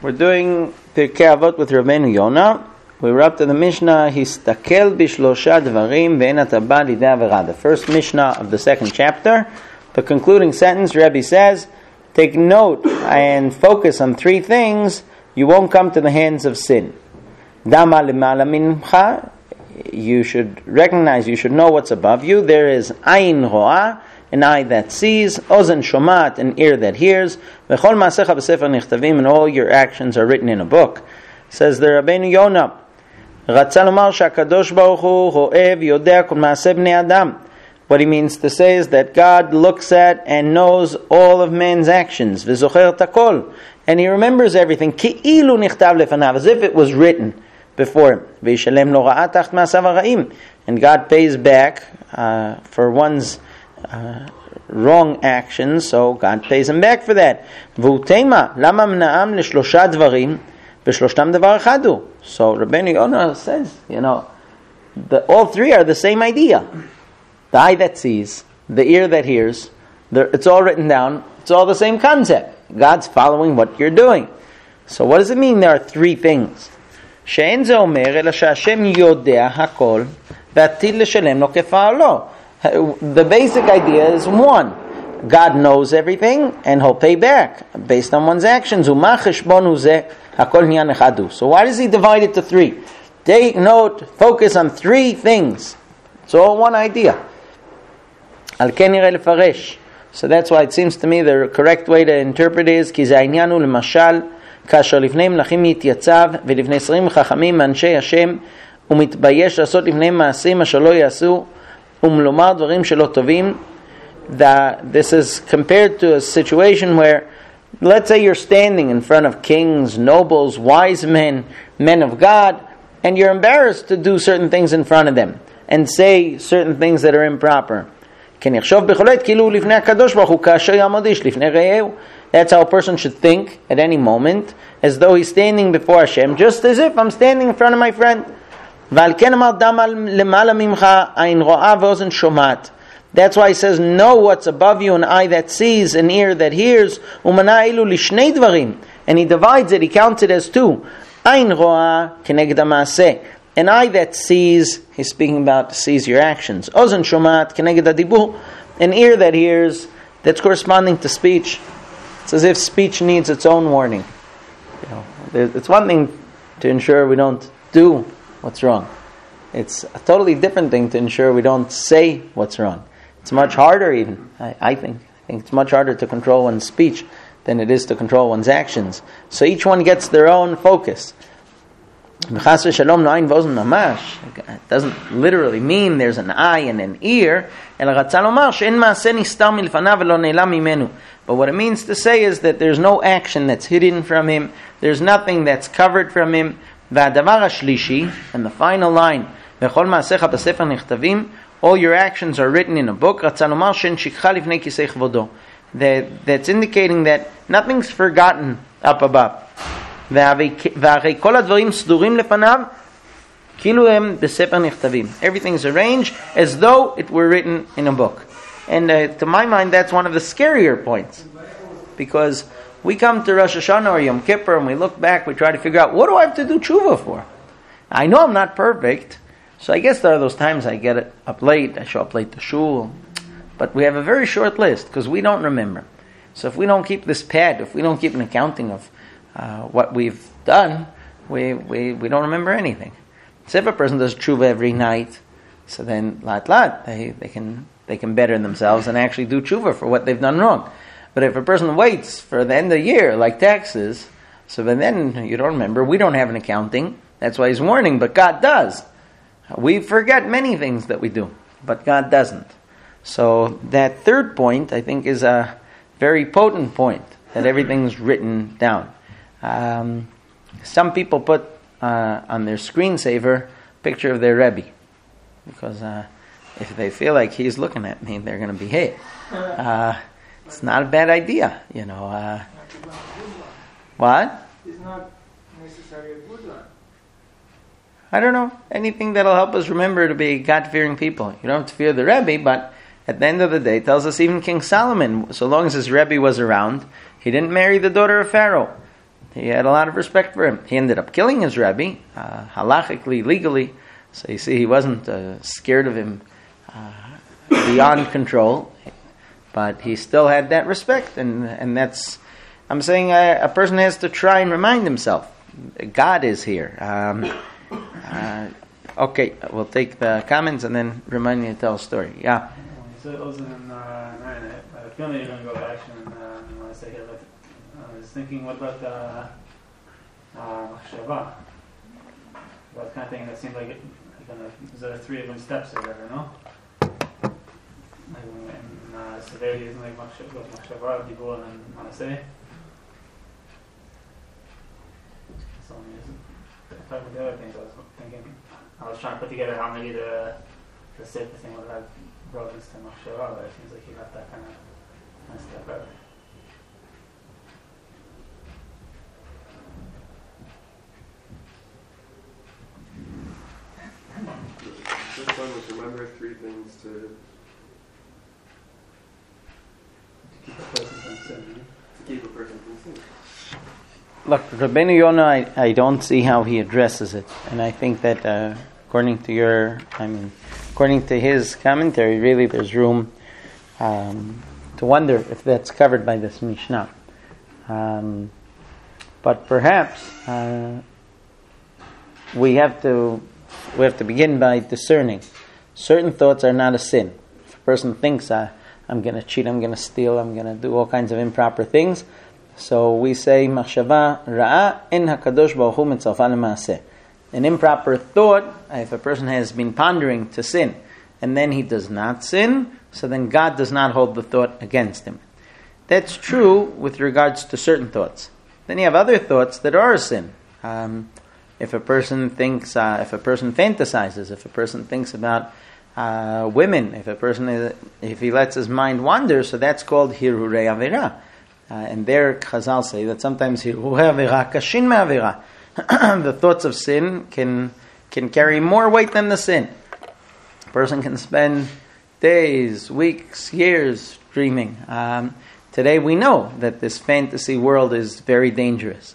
We're doing Pirkei Avot with Rabbeinu Yonah. We were up to the Mishnah, Histakel bishlosha dvarim ve'en ata ba lidei avera. The first Mishnah of the second chapter. The concluding sentence, Rebbe says, take note and focus on three things, you won't come to the hands of sin. Dama lemala mincha, you should recognize, you should know what's above you. There is ayin ro'ah, an eye that sees, ozen shomat, an ear that hears, v'chol ma'asecha b'sefer nichtavim, and all your actions are written in a book. Says the Rabbeinu Yonah, Ratza lomar she'akadosh baruch hu ro'eh v'yodea kol ma'aseh bnei adam. What he means to say is that God looks at and knows all of man's actions, v'zocher takol, and he remembers everything, ki'ilu nichtav lefanav, as if it was written before him. V'yishalem lo ra'ah tacht ma'asav hara'im, and God pays back for one's wrong actions, so God pays him back for that. V'utema lama mna'am leshlosha dvarim v'shloshtam davar echad hu. So Rabbeinu Yonah says, all three are the same idea. The eye that sees, the ear that hears, it's all written down. It's all the same concept. God's following what you're doing. So what does it mean there are three things? She'en ze omer ela she'Hashem yodea hakol v'atid leshalem lo kefa'alo. The basic idea is one. God knows everything and he'll pay back based on one's actions. Uma cheshbonu zeh hakol nyan echad hu. So why does he divide it to three? Take note, focus on three things. It's all one idea. Al ken nireh lefaresh. So that's why it seems to me the correct way to interpret it is, כי זה העניין הוא למשל, כאשר לפני מלכים יתייצב, ולפני 20 חכמים מאנשי השם, ומתבייש לעשות לפניהם מעשים אשר לא יעשו, ומלומר דברים שלא טובים. This is compared to a situation where, let's say you're standing in front of kings, nobles, wise men, men of God, and you're embarrassed to do certain things in front of them, and say certain things that are improper. That's how a person should think at any moment, as though he's standing before Hashem, just as if I'm standing in front of my friend. That's why he says, know what's above you, an eye that sees, an ear that hears. And he divides it, he counts it as two. An eye that sees, he's speaking about sees your actions. Ozen shomat keneged hadibur, an ear that hears, that's corresponding to speech. It's as if speech needs its own warning. It's one thing to ensure we don't do what's wrong. It's a totally different thing to ensure we don't say what's wrong. It's much harder even, I think. I think it's much harder to control one's speech than it is to control one's actions. So each one gets their own focus. It doesn't literally mean there's an eye and an ear. But what it means to say is that there's no action that's hidden from him. There's nothing that's covered from him. And the final line, all your actions are written in a book. That's indicating that nothing's forgotten up above. Everything's arranged as though it were written in a book. And to my mind, that's one of the scarier points. Because we come to Rosh Hashanah or Yom Kippur and we look back, we try to figure out, what do I have to do tshuva for? I know I'm not perfect, so I guess there are those times I get up late, I show up late to shul. But we have a very short list because we don't remember. So if we don't keep this pad, if we don't keep an accounting of what we've done, we don't remember anything. So if a person does tshuva every night, so then they can better themselves and actually do tshuva for what they've done wrong. But if a person waits for the end of the year, like taxes, so then you don't remember. We don't have an accounting. That's why he's warning, but God does. We forget many things that we do, but God doesn't. So that third point, I think, is a very potent point, that everything's written down. Some people put on their screensaver a picture of their Rebbe, because if they feel like he's looking at me, they're going to behave. It's not a bad idea, What? It's not necessarily a good one. I don't know. Anything that'll help us remember to be God-fearing people. You don't have to fear the Rebbe, but at the end of the day, it tells us even King Solomon, so long as his Rebbe was around, he didn't marry the daughter of Pharaoh. he had a lot of respect for him. He ended up killing his Rebbe, halachically, legally. So you see, he wasn't scared of him beyond control, but he still had that respect, and that's, I'm saying, a person has to try and remind himself, God is here. Okay, we'll take the comments and then remind me to tell a story. Yeah. So it wasn't in I feel like you're going to go back and want to say here, but I was thinking, what about Machshava? That kind of thing that seemed like it, there are 3 different steps or whatever, no? Like in severity, isn't like Machshava, Dibur, and Manaseh? So, talking about the other things, I was thinking, I was trying to put together how maybe the Sifta thing would have brought us to Machshava, but it seems like he left that kind of step out. This one was remember 3 things to keep a person from sin. keep a person from sin. Look, Rabbeinu Yonah, I don't see how he addresses it, and I think that according to his commentary, really there's room to wonder if that's covered by this Mishnah. But perhaps we have to begin by discerning. Certain thoughts are not a sin. If a person thinks, I'm going to cheat, I'm going to steal, I'm going to do all kinds of improper things, so we say, Machshava Ra'a in HaKadosh Baruch Hu Mitzalfa L'Maaseh. An improper thought, if a person has been pondering to sin, and then he does not sin, so then God does not hold the thought against him. That's true with regards to certain thoughts. Then you have other thoughts that are a sin. If a person thinks, if a person fantasizes, if a person thinks about women, if he lets his mind wander, so that's called Hirurei Avera. And there Chazal say that sometimes Hirurei Avera kashin me'avera. The thoughts of sin can carry more weight than the sin. A person can spend days, weeks, years dreaming. Today we know that this fantasy world is very dangerous.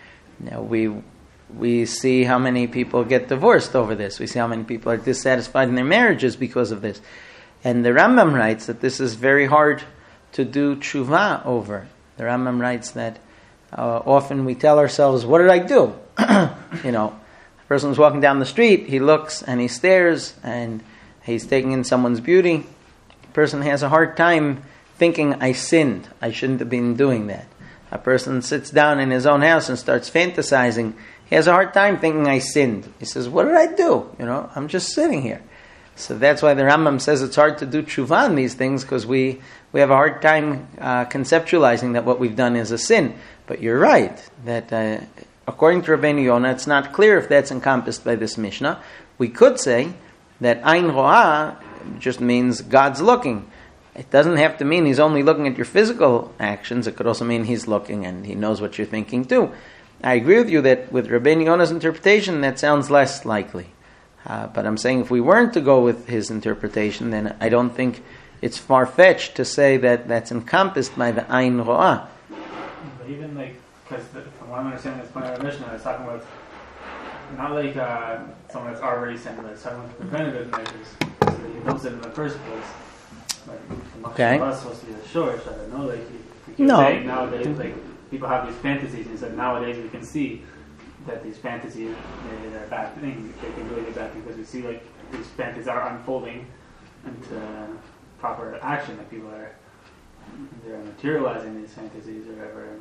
We see how many people get divorced over this. We see how many people are dissatisfied in their marriages because of this. And the Rambam writes that this is very hard to do tshuva over. The Rambam writes that often we tell ourselves, what did I do? A person's walking down the street, he looks and he stares and he's taking in someone's beauty. The person has a hard time thinking, I sinned. I shouldn't have been doing that. A person sits down in his own house and starts fantasizing. He has a hard time thinking, I sinned. He says, what did I do? I'm just sitting here. So that's why the Rambam says it's hard to do tshuva on these things, because we have a hard time conceptualizing that what we've done is a sin. But you're right, that according to Rabbeinu Yonah, it's not clear if that's encompassed by this Mishnah. We could say that Ein Ro'ah just means God's looking. It doesn't have to mean he's only looking at your physical actions. It could also mean he's looking and he knows what you're thinking too. I agree with you that with Rabbeinu Yonah's interpretation, that sounds less likely. But I'm saying if we weren't to go with his interpretation, then I don't think it's far-fetched to say that that's encompassed by the Ein Ro'ah. But even because from what I'm understanding this point of the Mishnah, it's talking about not like someone that's already sinned, but it's talking about preventative measures, so that you don't sin in the first place. Okay. It's supposed to be a short shot, no? Saying nowadays, people have these fantasies, and so nowadays we can see that these fantasies, they're a bad thing. They can really be bad because we see these fantasies are unfolding into proper action. People they're materializing these fantasies or whatever. And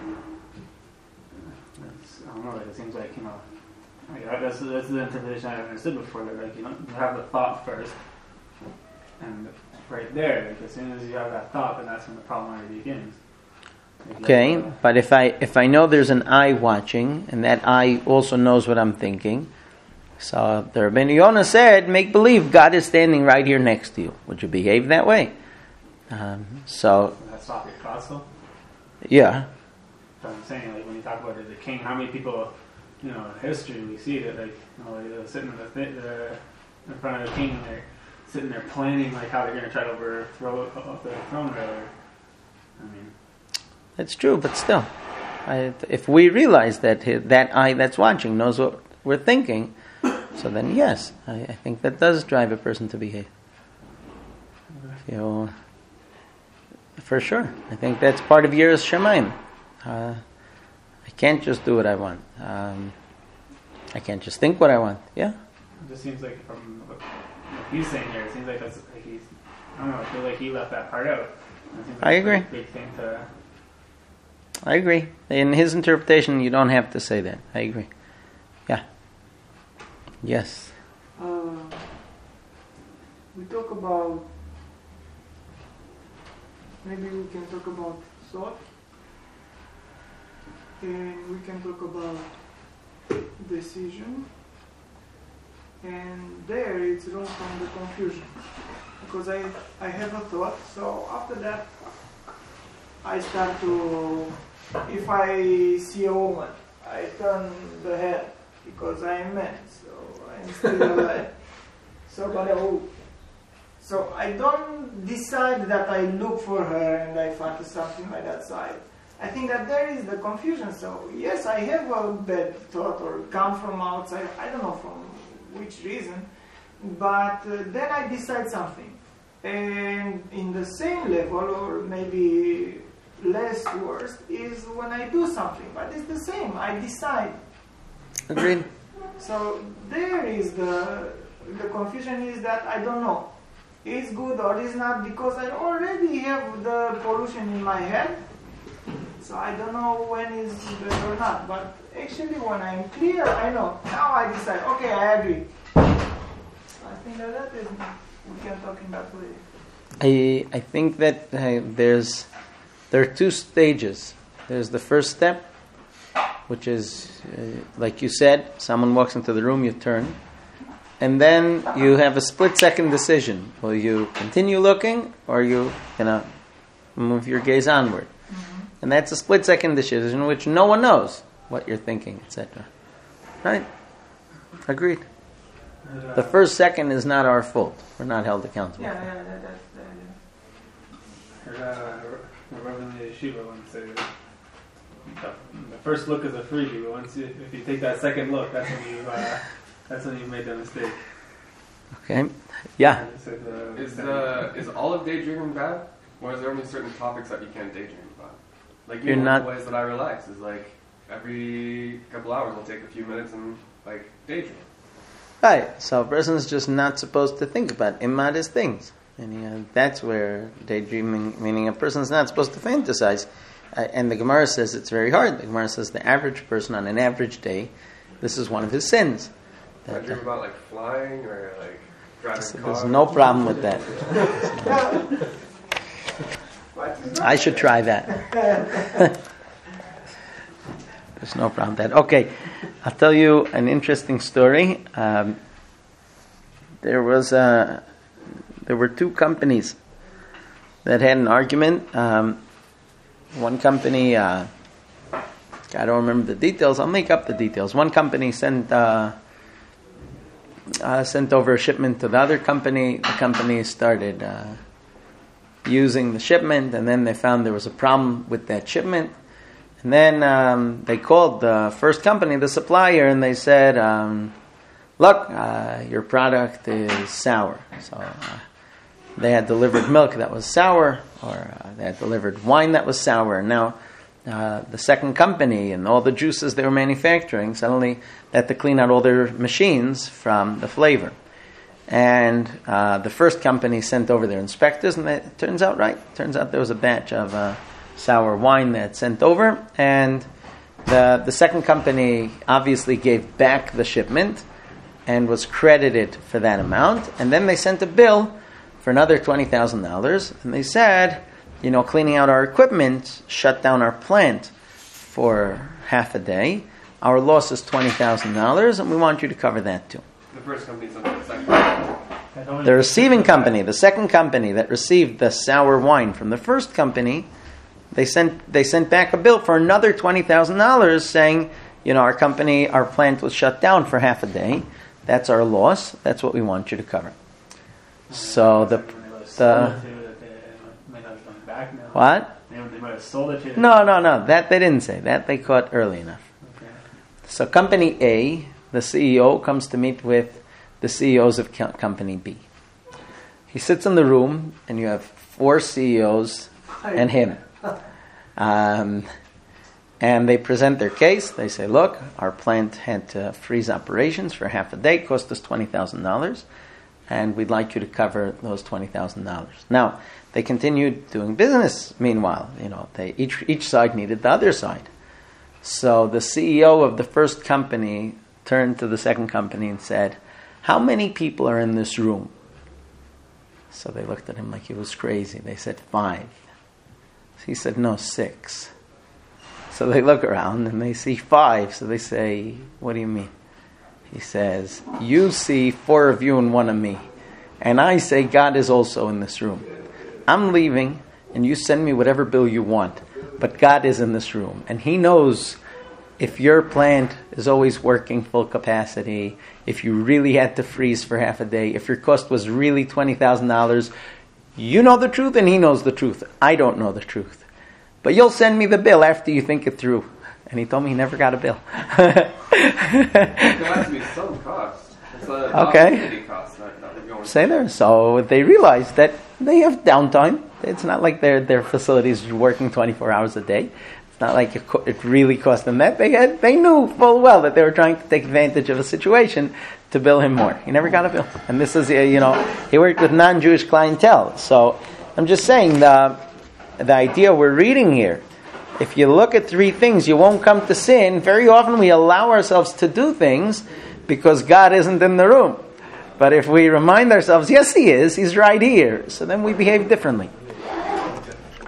I don't know. It seems like that's the interpretation I understood before. That you have the thought first, and right there, as soon as you have that thought, then that's when the problem already begins. Okay, but if I know there's an eye watching, and that eye also knows what I'm thinking, so the Rabbeinu Yonah said, make believe God is standing right here next to you. Would you behave that way? So that's not your thoughts, though? Yeah. But I'm saying, when you talk about the king, how many people, in history we see that, they're sitting in front of the king, and they're sitting there planning, how they're going to try to overthrow the throne, rather. That's true, but still. If we realize that that eye that's watching knows what we're thinking, so then yes, I think that does drive a person to behave. For sure. I think that's part of Yiras Shamayim. I can't just do what I want. I can't just think what I want. Yeah? It just seems like from what he's saying here, it seems like that's like he's, I don't know, I feel like he left that part out. It seems like I agree. A big thing to... I agree. In his interpretation, you don't have to say that. I agree. Yeah. Yes. We talk about, maybe we can talk about thought, and we can talk about decision, and there it's wrong from the confusion, because I have a thought, so after that I start to, if I see a woman, I turn the head because I am man, so I'm still alive. So I don't decide that I look for her and I find something like that. So I think that there is the confusion. So yes, I have a bad thought or come from outside. I don't know from which reason, but then I decide something. And in the same level, or maybe less worse, is when I do something. But it's the same. I decide. Agreed. So there is the confusion is that I don't know. Is good or is not, because I already have the pollution in my head. So I don't know when is good or not. But actually when I'm clear, I know. Now I decide, okay, I agree. I think that is, we can talk in that way. I think that there are two stages. There's the first step, which is, like you said, someone walks into the room, you turn. And then you have a split-second decision. Will you continue looking, or you move your gaze onward? Mm-hmm. And that's a split-second decision in which no one knows what you're thinking, etc. Right? Agreed. The first second is not our fault. We're not held accountable. Yeah, that's I remember in the yeshiva once say the first look is a freebie, but if you take that second look, that's when you made the mistake. Okay. Yeah. Is all of daydreaming bad? Or is there only certain topics that you can't daydream about? Like, You're one not... of the ways that I relax is like every couple hours I'll take a few minutes and like daydream. Right. So a person is just not supposed to think about immodest things. And that's where daydreaming, meaning a person is not supposed to fantasize. And the Gemara says it's very hard. The Gemara says the average person on an average day, this is one of his sins. I dream about like flying or like driving a car. There's no problem with that. I should try that. There's no problem with that. Okay, I'll tell you an interesting story. There were two companies that had an argument. One company, I don't remember the details. I'll make up the details. One company sent over a shipment to the other company. The company started using the shipment, and then they found there was a problem with that shipment. And then they called the first company, the supplier, and they said, look, your product is sour. So they had delivered milk that was sour, or they had delivered wine that was sour. And now the second company and all the juices they were manufacturing, suddenly they had to clean out all their machines from the flavor. And the first company sent over their inspectors, and it turns out there was a batch of sour wine that sent over, and the second company obviously gave back the shipment and was credited for that amount. And then they sent a bill for another $20,000, and they said, cleaning out our equipment shut down our plant for half a day. Our loss is $20,000, and we want you to cover that too. The first company sent the second company. The receiving company, the second company that received the sour wine from the first company, they sent back a bill for another $20,000 saying, our plant was shut down for half a day. That's our loss. That's what we want you to cover. So back now. What? They might have sold it to you. No. That they didn't say. That they caught early enough. Okay. So company A, the CEO comes to meet with the CEOs of company B. He sits in the room, and you have 4 CEOs and him. And they present their case. They say, look, our plant had to freeze operations for half a day, cost us $20,000, and we'd like you to cover those $20,000. Now, they continued doing business meanwhile. They each side needed the other side. So the CEO of the first company turned to the second company and said, how many people are in this room? So they looked at him like he was crazy. They said 5. He said, no, 6. So they look around and they see 5. So they say, what do you mean? He says, you see 4 of you and 1 of me. And I say God is also in this room. I'm leaving and you send me whatever bill you want. But God is in this room. And He knows if your plant is always working full capacity, if you really had to freeze for half a day, if your cost was really $20,000, you know the truth and He knows the truth. I don't know the truth. But you'll send me the bill after you think it through. And he told me he never got a bill. There has to be some cost. It's Okay. Cost, not going Say there. So they realized that they have downtime. It's not like their facilities are working 24 hours a day. It's not like it really cost them that. They knew full well that they were trying to take advantage of a situation to bill him more. He never got a bill. And this is, he worked with non-Jewish clientele. So I'm just saying the idea we're reading here, if you look at 3 things, you won't come to sin. Very often we allow ourselves to do things because God isn't in the room. But if we remind ourselves, yes, He is, He's right here, so then we behave differently.